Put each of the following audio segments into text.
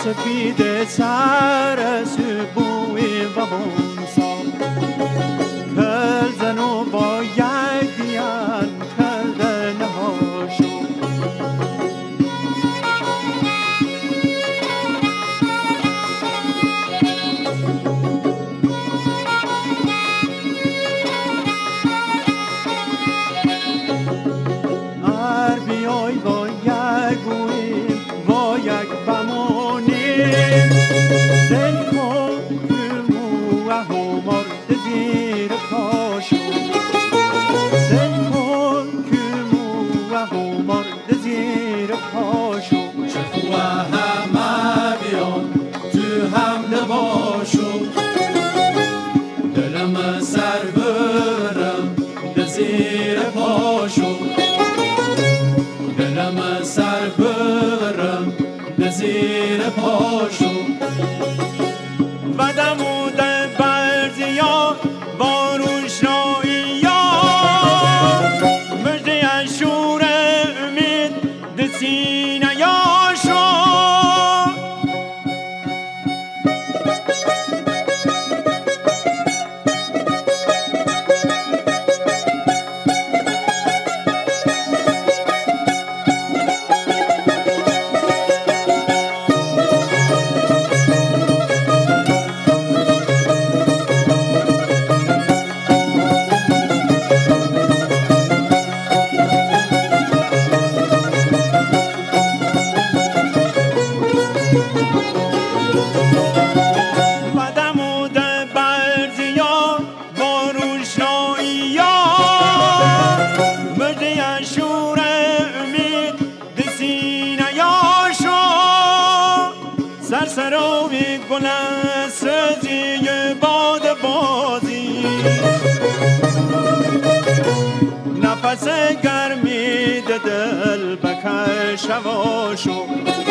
سپید سر سبوی و بونسا کل زنو با یک دیان کردن هاشو ار بیای با یک گویم با یک بمونیم دل کن کمو و همار زیر پاشو دل کن کمو و همار زیر پاشو چه و همه بیان تو هم نباشو دلم سر برم زیر پاشو دلم سر برم زیر پاشو و دمود برزیا با روشنایی مجده شور امید ده سینه یاشو سرسراوی گل سزی باد بازی نفس گرمی دل بکش هواشو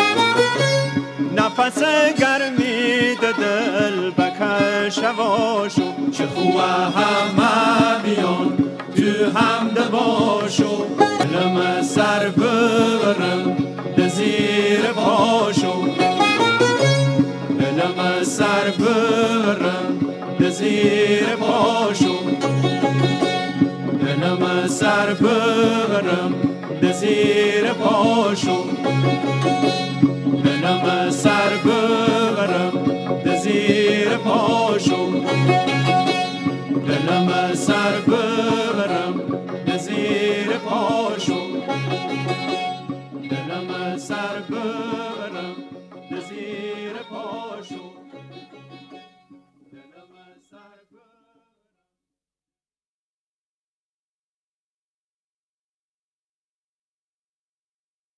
نفس گرمی دل بکش هواشو چه خواه همه بیان تو هم دباشو دلم سر برم زیر پاشو دلم سر برم زیر پاشو دلم سر برم زیر پاشو دلم سر برم زیر پاشو دلم سر